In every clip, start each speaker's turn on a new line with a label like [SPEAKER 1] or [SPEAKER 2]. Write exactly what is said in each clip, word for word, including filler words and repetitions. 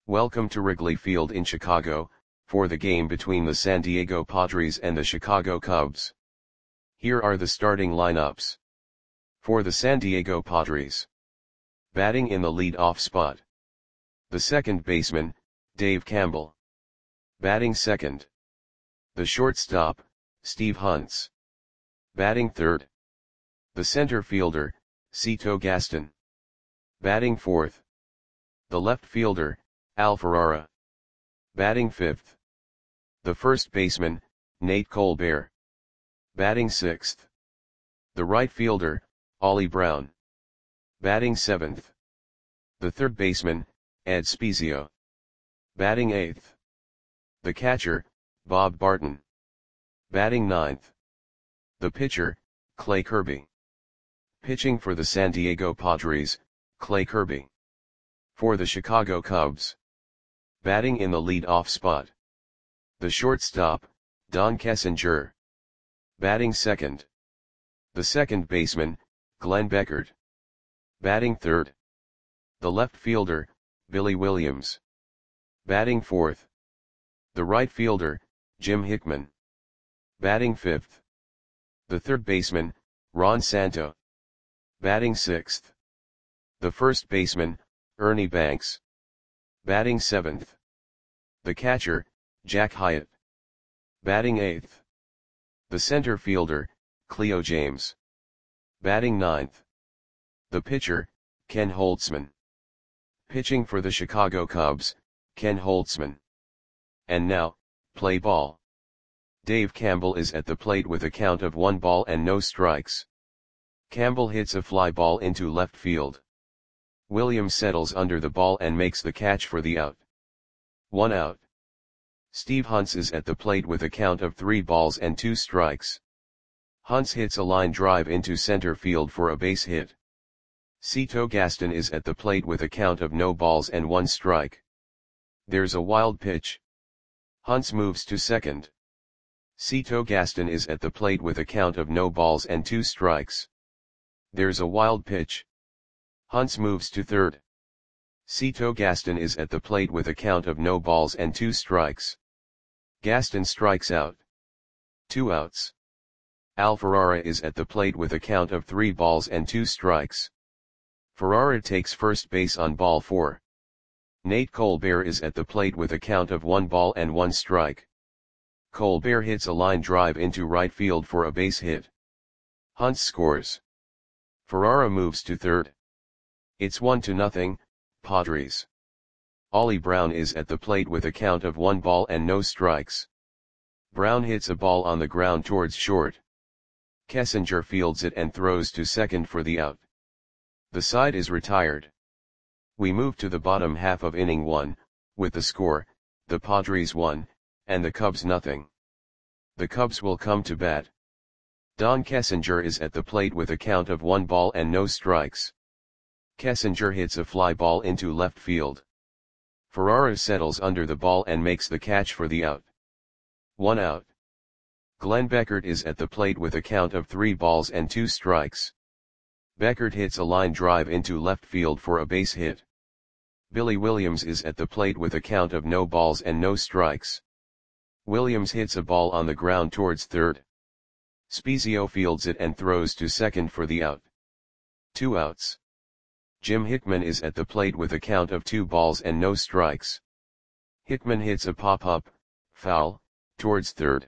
[SPEAKER 1] Welcome to Wrigley Field in Chicago, for the game between the San Diego Padres and the Chicago Cubs. Here are the starting lineups. For the San Diego Padres. Batting in the lead-off spot. The second baseman, Dave Campbell. Batting second. The shortstop, Steve Hunts. Batting third. The center fielder, Cito Gaston. Batting fourth. The left fielder, Al Ferrara. Batting fifth. The first baseman, Nate Colbert. Batting sixth. The right fielder, Ollie Brown. Batting seventh. The third baseman, Ed Spezio. Batting eighth. The catcher, Bob Barton. Batting ninth. The pitcher, Clay Kirby. Pitching for the San Diego Padres, Clay Kirby. For the Chicago Cubs. Batting in the lead-off spot. The shortstop, Don Kessinger. Batting second. The second baseman, Glenn Beckert. Batting third. The left fielder, Billy Williams. Batting fourth. The right fielder, Jim Hickman. Batting fifth. The third baseman, Ron Santo. Batting sixth. The first baseman, Ernie Banks. Batting seventh. The catcher, Jack Hyatt. Batting eighth. The center fielder, Cleo James. Batting ninth. The pitcher, Ken Holtzman. Pitching for the Chicago Cubs, Ken Holtzman. And now, play ball. Dave Campbell is at the plate with a count of one ball and no strikes. Campbell hits a fly ball into left field. Williams settles under the ball and makes the catch for the out. One out. Steve Hunts is at the plate with a count of three balls and two strikes. Hunts hits a line drive into center field for a base hit. Cito Gaston is at the plate with a count of no balls and one strike. There's a wild pitch. Hunts moves to second. Cito Gaston is at the plate with a count of no balls and two strikes. There's a wild pitch. Hunts moves to third. Cito Gaston is at the plate with a count of no balls and two strikes. Gaston strikes out. Two outs. Al Ferrara is at the plate with a count of three balls and two strikes. Ferrara takes first base on ball four. Nate Colbert is at the plate with a count of one ball and one strike. Colbert hits a line drive into right field for a base hit. Hunts scores. Ferrara moves to third. It's one to nothing, Padres. Ollie Brown is at the plate with a count of one ball and no strikes. Brown hits a ball on the ground towards short. Kessinger fields it and throws to second for the out. The side is retired. We move to the bottom half of inning one, with the score, the Padres one, and the Cubs nothing. The Cubs will come to bat. Don Kessinger is at the plate with a count of one ball and no strikes. Kessinger hits a fly ball into left field. Ferrara settles under the ball and makes the catch for the out. One out. Glenn Beckert is at the plate with a count of three balls and two strikes. Beckert hits a line drive into left field for a base hit. Billy Williams is at the plate with a count of no balls and no strikes. Williams hits a ball on the ground towards third. Spezio fields it and throws to second for the out. Two outs. Jim Hickman is at the plate with a count of two balls and no strikes. Hickman hits a pop-up, foul, towards third.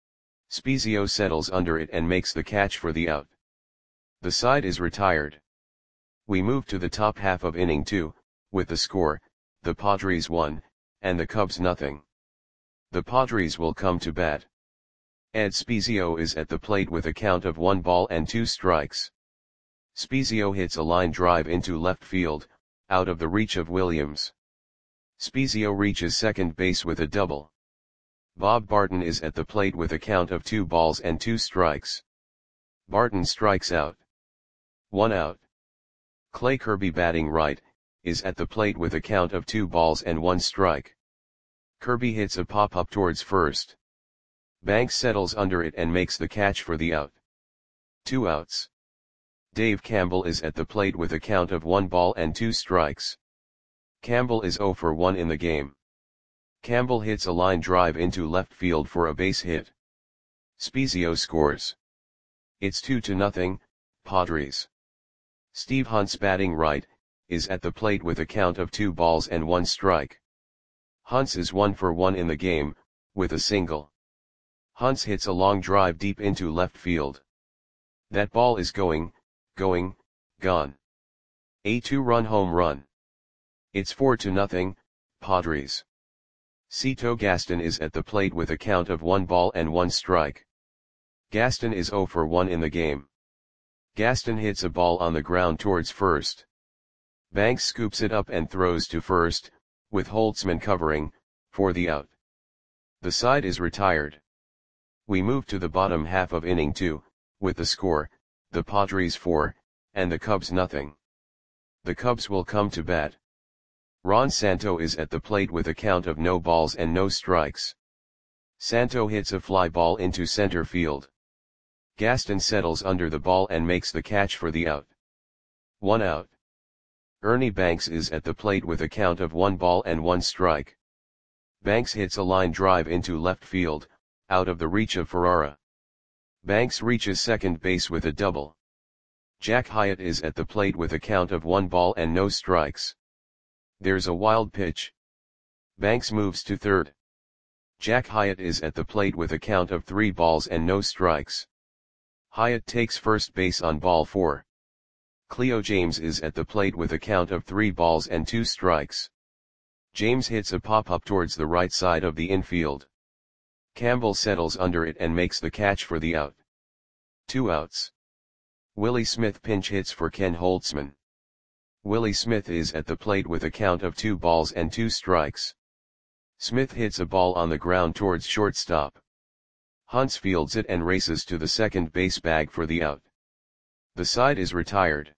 [SPEAKER 1] Spezio settles under it and makes the catch for the out. The side is retired. We move to the top half of inning two, with the score, the Padres one, and the Cubs nothing. The Padres will come to bat. Ed Spezio is at the plate with a count of one ball and two strikes. Spezio hits a line drive into left field, out of the reach of Williams. Spezio reaches second base with a double. Bob Barton is at the plate with a count of two balls and two strikes. Barton strikes out. One out. Clay Kirby, batting right, is at the plate with a count of two balls and one strike. Kirby hits a pop-up towards first. Banks settles under it and makes the catch for the out. Two outs. Dave Campbell is at the plate with a count of one ball and two strikes. Campbell is zero for one in the game. Campbell hits a line drive into left field for a base hit. Spezio scores. It's two to nothing, Padres. Steve Hunt's batting right, is at the plate with a count of two balls and one strike. Hunt's is one for one in the game, with a single. Hunt's hits a long drive deep into left field. That ball is going, going, gone. A two-run home run. It's four to nothing, Padres. Cito Gaston is at the plate with a count of one ball and one strike. Gaston is zero for one in the game. Gaston hits a ball on the ground towards first. Banks scoops it up and throws to first, with Holtzman covering, for the out. The side is retired. We move to the bottom half of inning two, with the score, the Padres four, and the Cubs nothing. The Cubs will come to bat. Ron Santo is at the plate with a count of no balls and no strikes. Santo hits a fly ball into center field. Gaston settles under the ball and makes the catch for the out. One out. Ernie Banks is at the plate with a count of one ball and one strike. Banks hits a line drive into left field, out of the reach of Ferrara. Banks reaches second base with a double. Jack Hyatt is at the plate with a count of one ball and no strikes. There's a wild pitch. Banks moves to third. Jack Hyatt is at the plate with a count of three balls and no strikes. Hyatt takes first base on ball four. Cleo James is at the plate with a count of three balls and two strikes. James hits a pop-up towards the right side of the infield. Campbell settles under it and makes the catch for the out. Two outs. Willie Smith pinch hits for Ken Holtzman. Willie Smith is at the plate with a count of two balls and two strikes. Smith hits a ball on the ground towards shortstop. Huntz fields it and races to the second base bag for the out. The side is retired.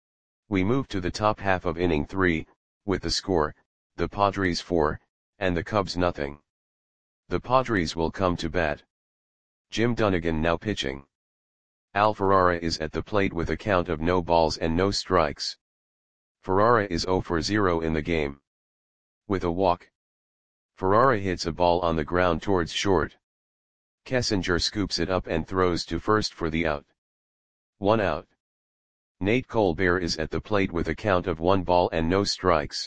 [SPEAKER 1] We move to the top half of inning three, with the score, the Padres four, and the Cubs nothing. The Padres will come to bat. Jim Dunnigan now pitching. Al Ferrara is at the plate with a count of no balls and no strikes. Ferrara is zero for zero in the game. With a walk. Ferrara hits a ball on the ground towards short. Kessinger scoops it up and throws to first for the out. One out. Nate Colbert is at the plate with a count of one ball and no strikes.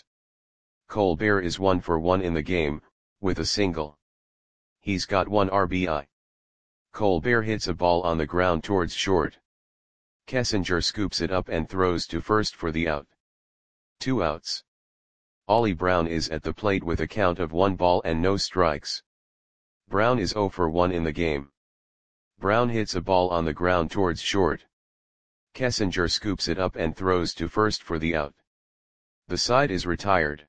[SPEAKER 1] Colbert is one for one in the game, with a single. He's got one R B I. Colbert hits a ball on the ground towards short. Kessinger scoops it up and throws to first for the out. Two outs. Ollie Brown is at the plate with a count of one ball and no strikes. Brown is zero for one in the game. Brown hits a ball on the ground towards short. Kessinger scoops it up and throws to first for the out. The side is retired.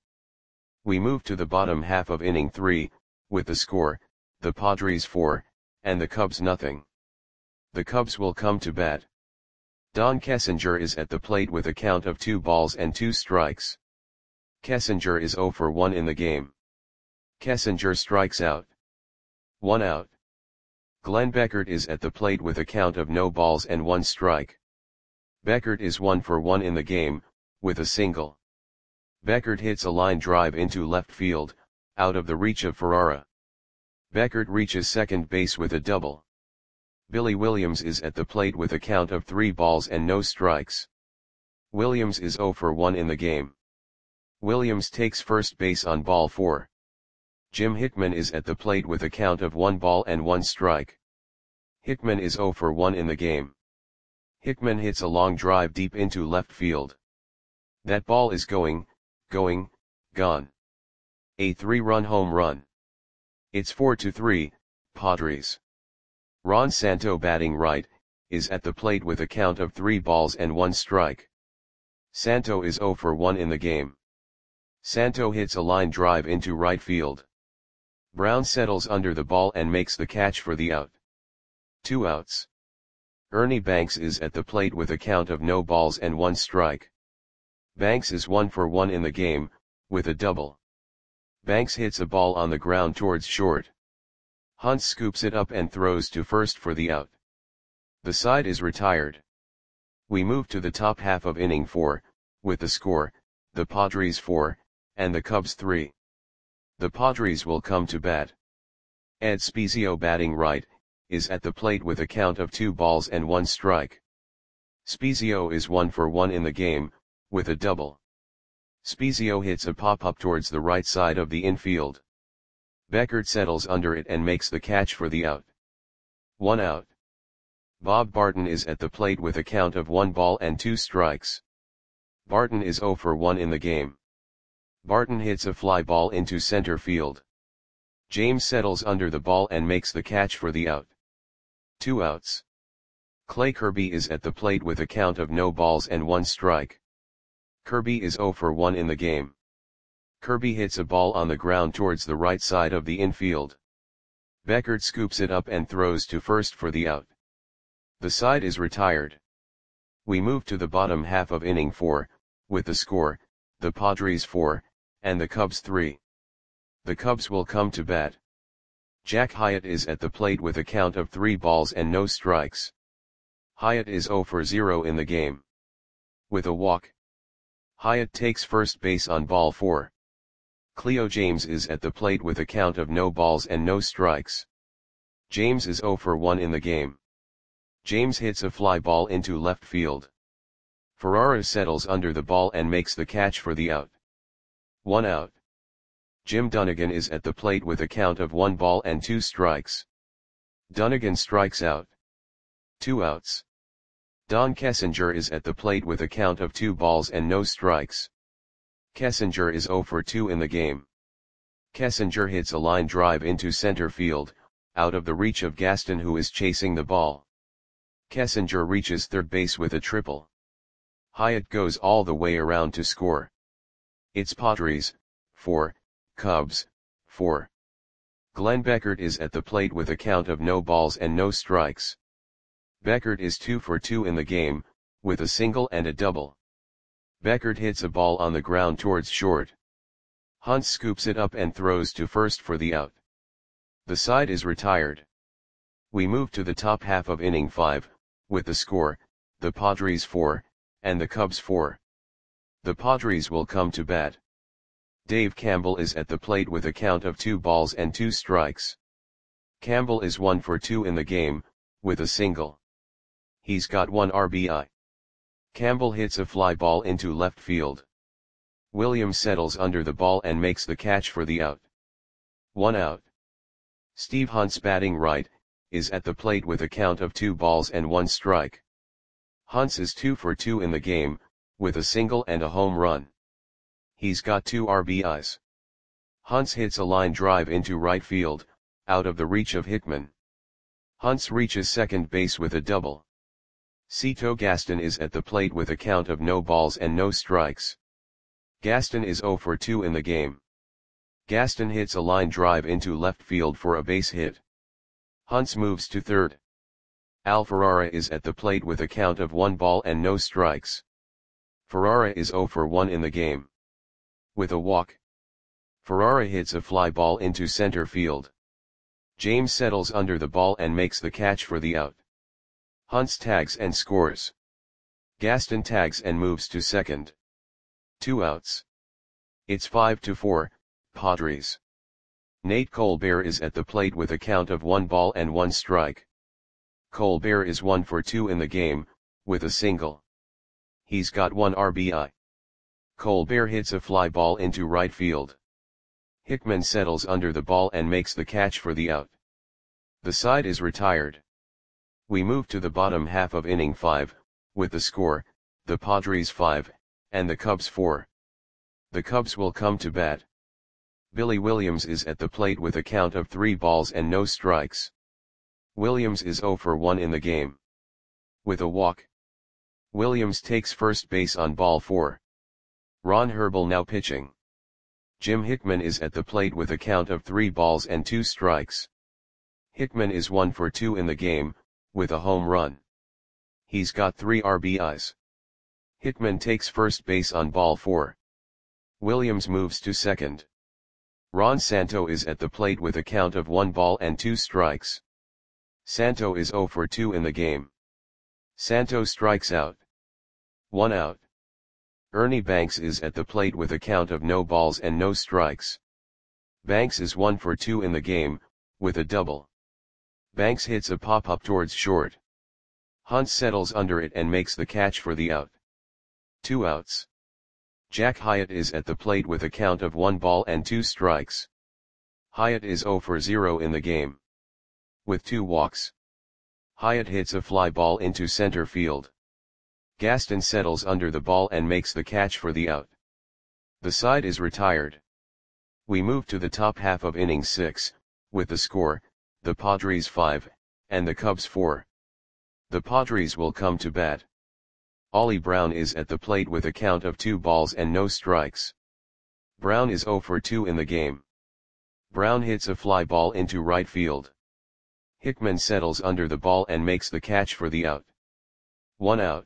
[SPEAKER 1] We move to the bottom half of inning three, with the score, the Padres four, and the Cubs nothing. The Cubs will come to bat. Don Kessinger is at the plate with a count of two balls and two strikes. Kessinger is zero for one in the game. Kessinger strikes out. One out. Glenn Beckert is at the plate with a count of no balls and one strike. Beckert is one for one in the game, with a single. Beckert hits a line drive into left field, out of the reach of Ferrara. Beckert reaches second base with a double. Billy Williams is at the plate with a count of three balls and no strikes. Williams is zero for one in the game. Williams takes first base on ball four. Jim Hickman is at the plate with a count of one ball and one strike. Hickman is zero for one in the game. Hickman hits a long drive deep into left field. That ball is going, going, gone. A three-run home run. It's four to three, Padres. Ron Santo batting right, is at the plate with a count of three balls and one strike. Santo is zero for one in the game. Santo hits a line drive into right field. Brown settles under the ball and makes the catch for the out. Two outs. Ernie Banks is at the plate with a count of no balls and one strike. Banks is one for one in the game, with a double. Banks hits a ball on the ground towards short. Hunt scoops it up and throws to first for the out. The side is retired. We move to the top half of inning four, with the score, the Padres four, and the Cubs three. The Padres will come to bat. Ed Spiezio, batting right, is at the plate with a count of two balls and one strike. Spiezio is one for one in the game, with a double. Spiezio hits a pop-up towards the right side of the infield. Beckert settles under it and makes the catch for the out. One out. Bob Barton is at the plate with a count of one ball and two strikes. Barton is zero for one in the game. Barton hits a fly ball into center field. James settles under the ball and makes the catch for the out. Two outs. Clay Kirby is at the plate with a count of no balls and one strike. Kirby is zero for one in the game. Kirby hits a ball on the ground towards the right side of the infield. Beckert scoops it up and throws to first for the out. The side is retired. We move to the bottom half of inning four, with the score, the Padres four, and the Cubs three. The Cubs will come to bat. Jack Hyatt is at the plate with a count of three balls and no strikes. Hyatt is zero for zero in the game. With a walk, Hyatt takes first base on ball four. Cleo James is at the plate with a count of no balls and no strikes. James is zero for one in the game. James hits a fly ball into left field. Ferrara settles under the ball and makes the catch for the out. One out. Jim Dunnigan is at the plate with a count of one ball and two strikes. Dunnigan strikes out. Two outs. Don Kessinger is at the plate with a count of two balls and no strikes. Kessinger is zero for two in the game. Kessinger hits a line drive into center field, out of the reach of Gaston, who is chasing the ball. Kessinger reaches third base with a triple. Hyatt goes all the way around to score. It's Padres, four, Cubs, four. Glenn Beckert is at the plate with a count of no balls and no strikes. Beckert is two for two in the game, with a single and a double. Beckert hits a ball on the ground towards short. Hunt scoops it up and throws to first for the out. The side is retired. We move to the top half of inning five, with the score, the Padres four, and the Cubs four. The Padres will come to bat. Dave Campbell is at the plate with a count of two balls and two strikes. Campbell is one for two in the game, with a single. He's got one R B I. Campbell hits a fly ball into left field. Williams settles under the ball and makes the catch for the out. One out. Steve Hunt's, batting right, is at the plate with a count of two balls and one strike. Hunt's is two for two in the game, with a single and a home run. He's got two R B Is. Hunt's hits a line drive into right field, out of the reach of Hickman. Hunt's reaches second base with a double. Cito Gaston is at the plate with a count of no balls and no strikes. Gaston is zero for two in the game. Gaston hits a line drive into left field for a base hit. Hunt's moves to third. Al Ferrara is at the plate with a count of one ball and no strikes. Ferrara is zero for one in the game. With a walk, Ferrara hits a fly ball into center field. James settles under the ball and makes the catch for the out. Hunt's tags and scores. Gaston tags and moves to second. Two outs. It's five to four, Padres. Nate Colbert is at the plate with a count of one ball and one strike. Colbert is one for two in the game, with a single. He's got one R B I. Colbert hits a fly ball into right field. Hickman settles under the ball and makes the catch for the out. The side is retired. We move to the bottom half of inning five, with the score, the Padres five, and the Cubs four. The Cubs will come to bat. Billy Williams is at the plate with a count of three balls and no strikes. Williams is zero for one in the game. With a walk, Williams takes first base on ball four. Ron Herbel now pitching. Jim Hickman is at the plate with a count of three balls and two strikes. Hickman is one for two in the game, with a home run. He's got three R B Is. Hickman takes first base on ball four. Williams moves to second. Ron Santo is at the plate with a count of one ball and two strikes. Santo is zero for two in the game. Santo strikes out. One out. Ernie Banks is at the plate with a count of no balls and no strikes. Banks is one for two in the game, with a double. Banks hits a pop-up towards short. Hunt settles under it and makes the catch for the out. Two outs. Jack Hyatt is at the plate with a count of one ball and two strikes. Hyatt is zero for zero in the game. With two walks. Hyatt hits a fly ball into center field. Gaston settles under the ball and makes the catch for the out. The side is retired. We move to the top half of inning six, with the score, the Padres five, and the Cubs four. The Padres will come to bat. Ollie Brown is at the plate with a count of two balls and no strikes. Brown is zero for two in the game. Brown hits a fly ball into right field. Hickman settles under the ball and makes the catch for the out. One out.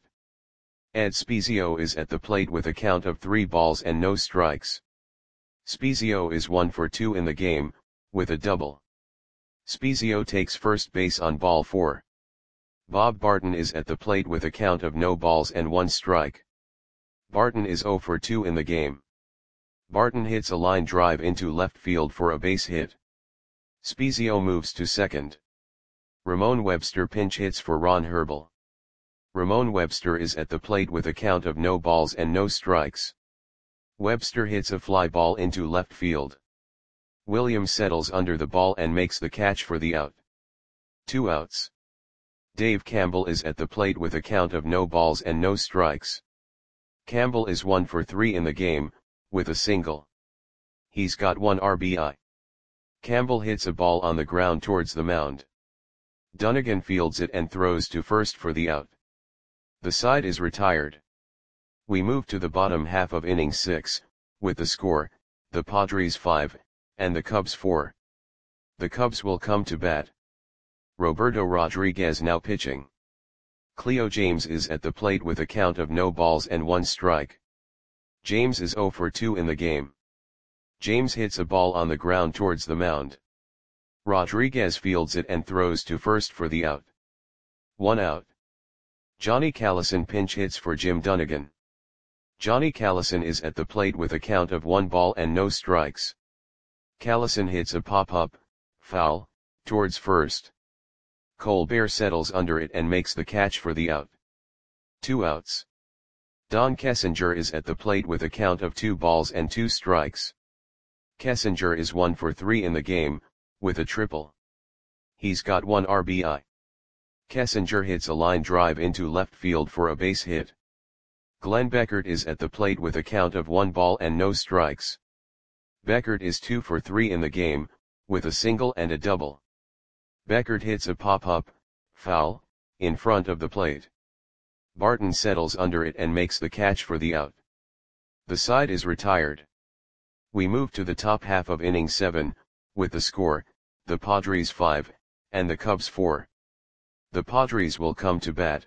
[SPEAKER 1] Ed Spezio is at the plate with a count of three balls and no strikes. Spezio is one for two in the game, with a double. Spezio takes first base on ball four. Bob Barton is at the plate with a count of no balls and one strike. Barton is zero for two in the game. Barton hits a line drive into left field for a base hit. Spezio moves to second. Ramon Webster pinch hits for Ron Herbel. Ramon Webster is at the plate with a count of no balls and no strikes. Webster hits a fly ball into left field. Williams settles under the ball and makes the catch for the out. Two outs. Dave Campbell is at the plate with a count of no balls and no strikes. Campbell is one for three in the game, with a single. He's got one R B I. Campbell hits a ball on the ground towards the mound. Dunnigan fields it and throws to first for the out. The side is retired. We move to the bottom half of inning six, with the score, the Padres five, and the Cubs four. The Cubs will come to bat. Roberto Rodriguez now pitching. Cleo James is at the plate with a count of no balls and one strike. James is zero for two in the game. James hits a ball on the ground towards the mound. Rodriguez fields it and throws to first for the out. One out. Johnny Callison pinch hits for Jim Dunnigan. Johnny Callison is at the plate with a count of one ball and no strikes. Callison hits a pop-up, foul, towards first. Colbert settles under it and makes the catch for the out. Two outs. Don Kessinger is at the plate with a count of two balls and two strikes. Kessinger is one for three in the game, with a triple. He's got one R B I. Kessinger hits a line drive into left field for a base hit. Glenn Beckert is at the plate with a count of one ball and no strikes. Beckert is two for three in the game, with a single and a double. Beckert hits a pop-up, foul, in front of the plate. Barton settles under it and makes the catch for the out. The side is retired. We move to the top half of inning seven, with the score, the Padres five, and the Cubs four. The Padres will come to bat.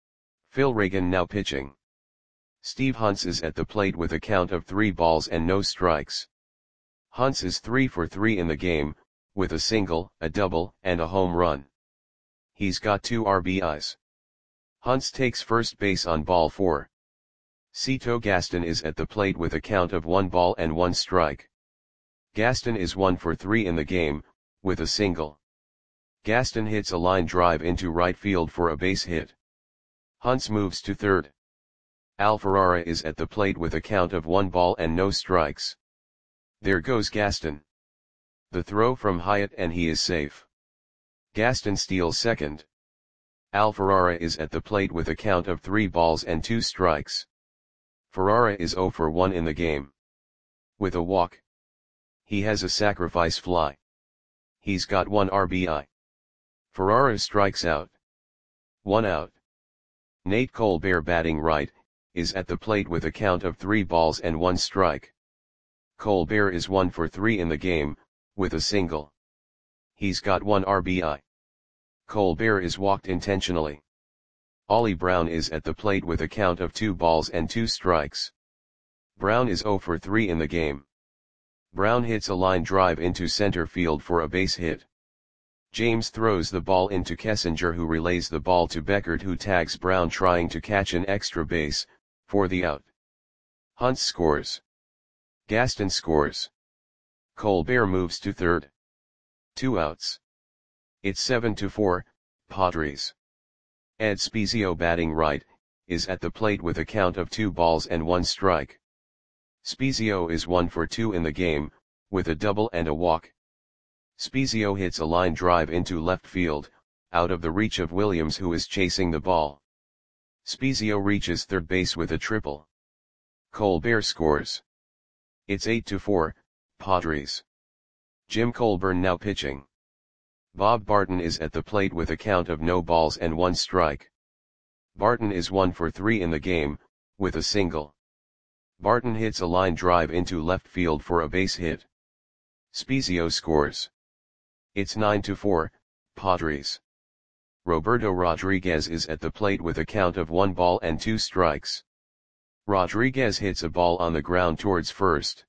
[SPEAKER 1] Phil Reagan now pitching. Steve Hunts is at the plate with a count of three balls and no strikes. Hunts is three for three in the game, with a single, a double, and a home run. He's got two R B Is. Hunts takes first base on ball four. Cito Gaston is at the plate with a count of one ball and one strike. Gaston is one for three in the game, with a single. Gaston hits a line drive into right field for a base hit. Hunts moves to third. Al Ferrara is at the plate with a count of one ball and no strikes. There goes Gaston. The throw from Hyatt and he is safe. Gaston steals second. Al Ferrara is at the plate with a count of three balls and two strikes. Ferrara is zero for one in the game. With a walk. He has a sacrifice fly. He's got one R B I. Ferrara strikes out. One out. Nate Colbert batting right, is at the plate with a count of three balls and one strike. Colbert is one for three in the game, with a single. He's got one R B I. Colbert is walked intentionally. Ollie Brown is at the plate with a count of two balls and two strikes. Brown is zero for three in the game. Brown hits a line drive into center field for a base hit. James throws the ball into Kessinger, who relays the ball to Beckert, who tags Brown trying to catch an extra base, for the out. Hunt scores. Gaston scores. Colbert moves to third. Two outs. It's seven to four, Padres. Ed Spiezio, batting right, is at the plate with a count of two balls and one strike. Spiezio is one for two in the game, with a double and a walk. Spiezio hits a line drive into left field, out of the reach of Williams, who is chasing the ball. Spiezio reaches third base with a triple. Colbert scores. It's eight to four, Padres. Jim Colburn now pitching. Bob Barton is at the plate with a count of no balls and one strike. Barton is one for three in the game, with a single. Barton hits a line drive into left field for a base hit. Spiezio scores. It's nine to four, Padres. Roberto Rodriguez is at the plate with a count of one ball and two strikes. Rodriguez hits a ball on the ground towards first.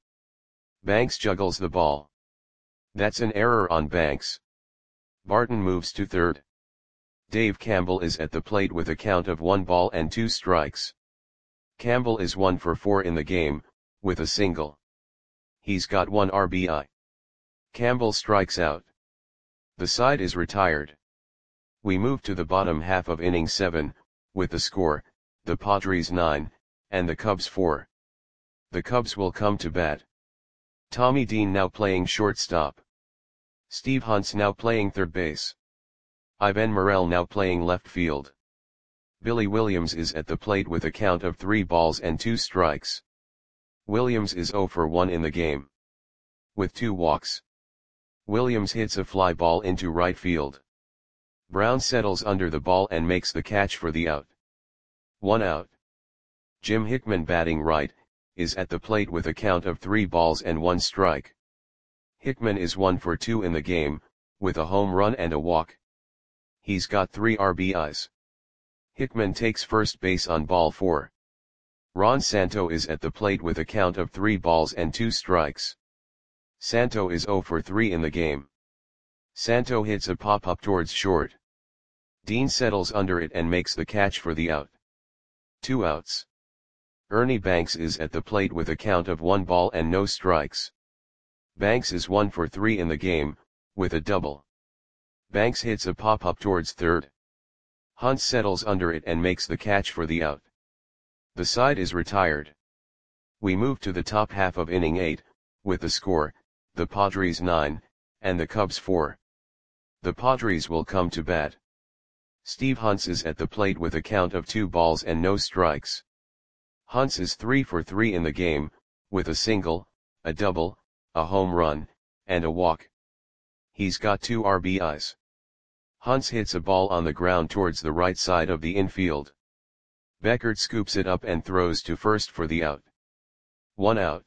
[SPEAKER 1] Banks juggles the ball. That's an error on Banks. Barton moves to third. Dave Campbell is at the plate with a count of one ball and two strikes. Campbell is one for four in the game, with a single. He's got one R B I. Campbell strikes out. The side is retired. We move to the bottom half of inning seven, with the score, the Padres nine, and the Cubs four. The Cubs will come to bat. Tommy Dean now playing shortstop. Steve Hunt's now playing third base. Ivan Morel now playing left field. Billy Williams is at the plate with a count of three balls and two strikes. Williams is zero for one in the game. With two walks. Williams hits a fly ball into right field. Brown settles under the ball and makes the catch for the out. One out. Jim Hickman, batting right, is at the plate with a count of three balls and one strike. Hickman is one for two in the game, with a home run and a walk. He's got three R B Is. Hickman takes first base on ball four. Ron Santo is at the plate with a count of three balls and two strikes. Santo is zero for three in the game. Santo hits a pop-up towards short. Dean settles under it and makes the catch for the out. Two outs. Ernie Banks is at the plate with a count of one ball and no strikes. Banks is one for three in the game, with a double. Banks hits a pop-up towards third. Hunt settles under it and makes the catch for the out. The side is retired. We move to the top half of inning eight, with the score, the Padres nine, and the Cubs four. The Padres will come to bat. Steve Huntz is at the plate with a count of two balls and no strikes. Huntz is three for three in the game, with a single, a double, a home run, and a walk. He's got two R B Is. Huntz hits a ball on the ground towards the right side of the infield. Beckert scoops it up and throws to first for the out. One out.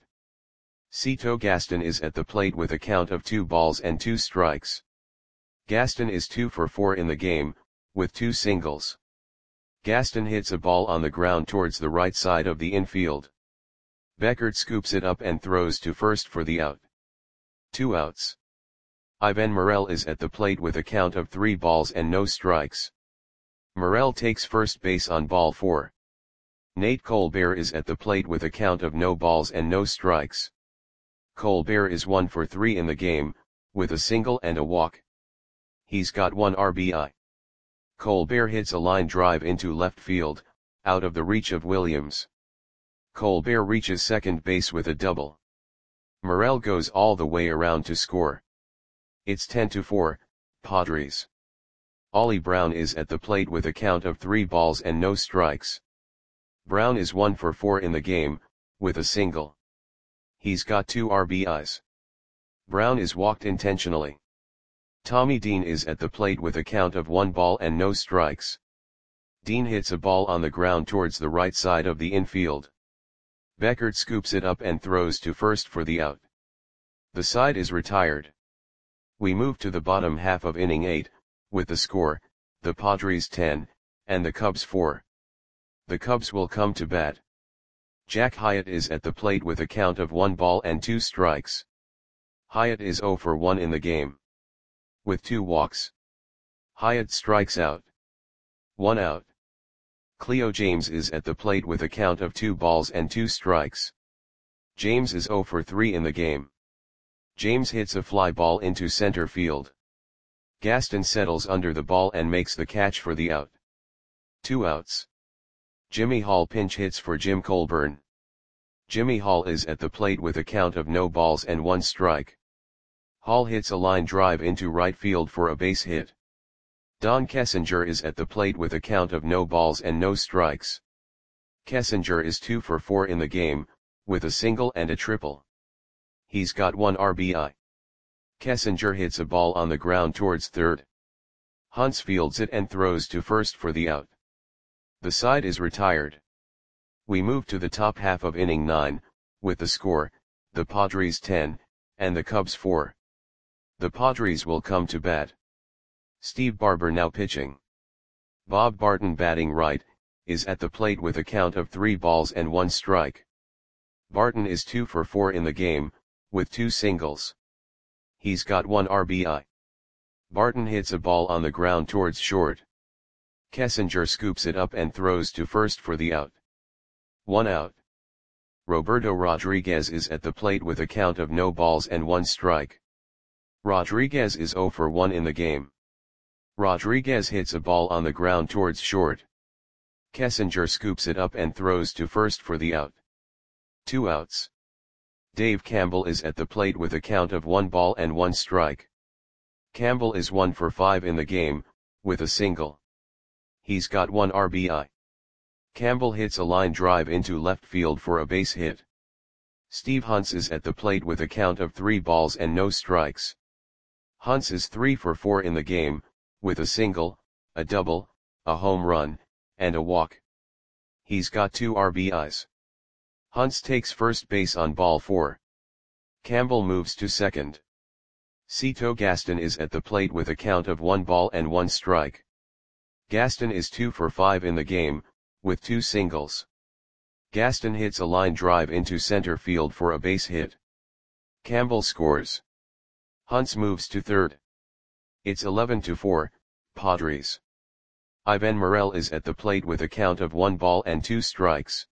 [SPEAKER 1] Cito Gaston is at the plate with a count of two balls and two strikes. Gaston is two for four in the game, with two singles. Gaston hits a ball on the ground towards the right side of the infield. Beckert scoops it up and throws to first for the out. Two outs. Ivan Morel is at the plate with a count of three balls and no strikes. Morel takes first base on ball four. Nate Colbert is at the plate with a count of no balls and no strikes. Colbert is one for three in the game, with a single and a walk. He's got one R B I. Colbert hits a line drive into left field, out of the reach of Williams. Colbert reaches second base with a double. Morel goes all the way around to score. It's ten to four, Padres. Ollie Brown is at the plate with a count of three balls and no strikes. Brown is one for four in the game, with a single. He's got two R B Is. Brown is walked intentionally. Tommy Dean is at the plate with a count of one ball and no strikes. Dean hits a ball on the ground towards the right side of the infield. Beckert scoops it up and throws to first for the out. The side is retired. We move to the bottom half of inning eight, with the score, the Padres ten, and the Cubs four. The Cubs will come to bat. Jack Hyatt is at the plate with a count of one ball and two strikes. Hyatt is zero for one in the game. With two walks. Hyatt strikes out. One out. Cleo James is at the plate with a count of two balls and two strikes. James is zero for three in the game. James hits a fly ball into center field. Gaston settles under the ball and makes the catch for the out. Two outs. Jimmy Hall pinch hits for Jim Colburn. Jimmy Hall is at the plate with a count of no balls and one strike. Hall hits a line drive into right field for a base hit. Don Kessinger is at the plate with a count of no balls and no strikes. Kessinger is two for four in the game, with a single and a triple. He's got one R B I. Kessinger hits a ball on the ground towards third. Hunts fields it and throws to first for the out. The side is retired. We move to the top half of inning nine, with the score, the Padres ten, and the Cubs four. The Padres will come to bat. Steve Barber now pitching. Bob Barton batting right, is at the plate with a count of three balls and one strike. Barton is two for four in the game, with two singles. He's got one R B I. Barton hits a ball on the ground towards short. Kessinger scoops it up and throws to first for the out. One out. Roberto Rodriguez is at the plate with a count of no balls and one strike. Rodriguez is zero for one in the game. Rodriguez hits a ball on the ground towards short. Kessinger scoops it up and throws to first for the out. Two outs. Dave Campbell is at the plate with a count of one ball and one strike. Campbell is one for five in the game, with a single. He's got one R B I. Campbell hits a line drive into left field for a base hit. Steve Hunts is at the plate with a count of three balls and no strikes. Hunts is three for four in the game, with a single, a double, a home run, and a walk. He's got two R B Is. Hunts takes first base on ball four. Campbell moves to second. Cito Gaston is at the plate with a count of one ball and one strike. Gaston is two for five in the game, with two singles. Gaston hits a line drive into center field for a base hit. Campbell scores. Hunts moves to third. It's eleven to four, Padres. Ivan Morel is at the plate with a count of one ball and two strikes.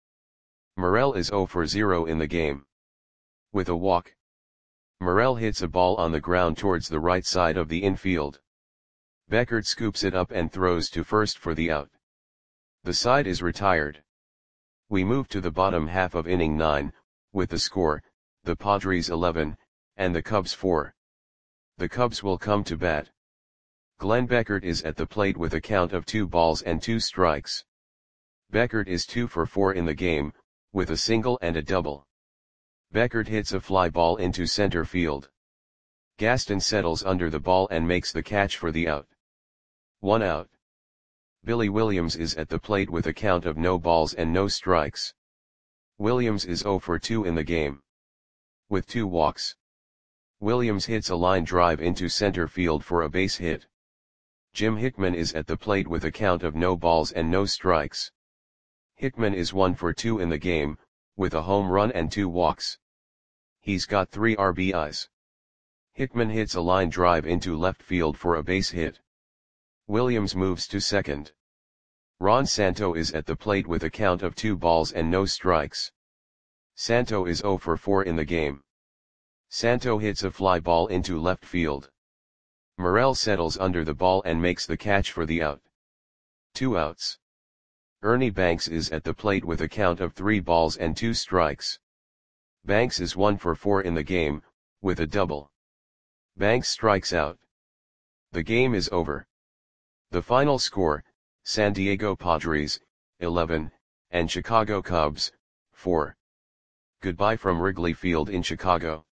[SPEAKER 1] Morel is zero for zero in the game. With a walk. Morel hits a ball on the ground towards the right side of the infield. Beckert scoops it up and throws to first for the out. The side is retired. We move to the bottom half of inning nine, with the score, the Padres eleven, and the Cubs four. The Cubs will come to bat. Glenn Beckert is at the plate with a count of two balls and two strikes. Beckert is two for four in the game, with a single and a double. Beckert hits a fly ball into center field. Gaston settles under the ball and makes the catch for the out. One out. Billy Williams is at the plate with a count of no balls and no strikes. Williams is zero for two in the game. With two walks. Williams hits a line drive into center field for a base hit. Jim Hickman is at the plate with a count of no balls and no strikes. Hickman is one for two in the game, with a home run and two walks. He's got three R B Is. Hickman hits a line drive into left field for a base hit. Williams moves to second. Ron Santo is at the plate with a count of two balls and no strikes. Santo is zero for four in the game. Santo hits a fly ball into left field. Morel settles under the ball and makes the catch for the out. Two outs. Ernie Banks is at the plate with a count of three balls and two strikes. Banks is one for four in the game, with a double. Banks strikes out. The game is over. The final score, San Diego Padres, eleven, and Chicago Cubs, four. Goodbye from Wrigley Field in Chicago.